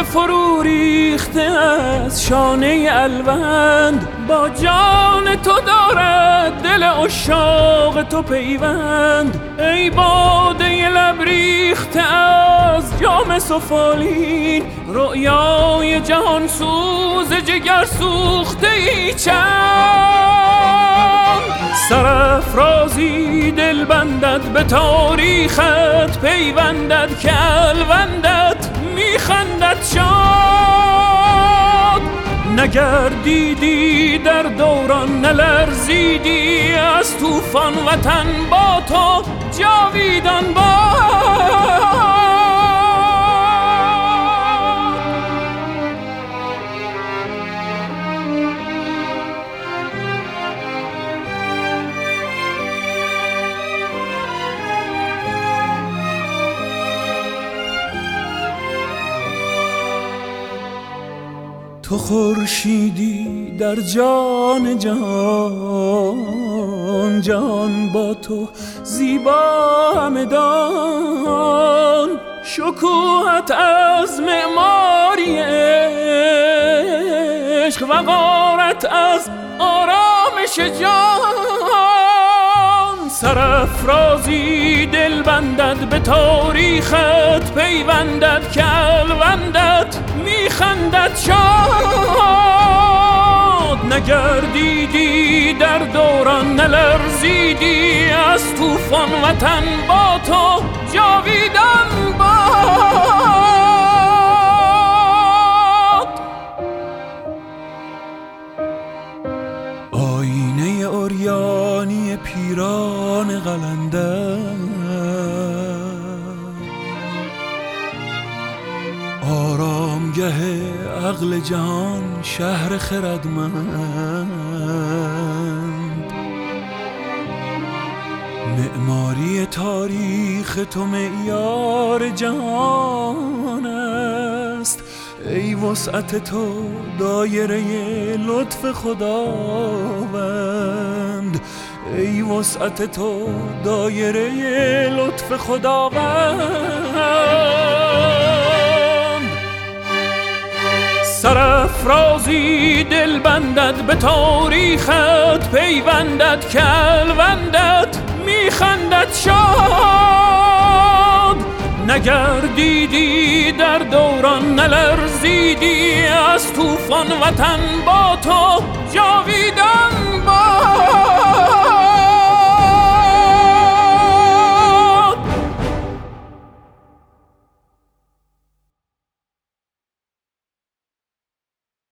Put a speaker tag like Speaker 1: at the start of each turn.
Speaker 1: مرغ فرو ریخته از شانه الوند، با جان تو دارد دل عشاق تو پیوند. ای باده لب ریخته از جام سفالین، رؤیای جهان سوز جگر سوخته ای چند. سرافرازی دل بندد به تاریخت، پیوندد که الوندت میخندد شاد. نگردیدی در دوران، نلرزیدی از طوفان، وطن با تو جاویدان باد. تو خورشیدی در جان جهان، جهان با تو زیبا همدان. شکوهت از معماری عشق، وقارت از آرامش جان. سرافرازی دل بندد به تاریخت، پیوندد که الوندت میخندد شاد. نگردیدی در دوران، نلرزیدی از طوفان، وطن با تو جاویدان باد. آینه عریانی پیران قلندر، آرامگه عقل جهان شهر خردمند. معماری تاریخ تو معیار جهان است. ای وسعت تو دایره لطف خداوند، ای وسعت تو دایره لطف خداوند. سرافرازی دل بندد به تاریخت، پیوندد که الوندت میخندد شاد. نگردیدی در دوران، نلرزیدی از طوفان، وطن با تو جاویدان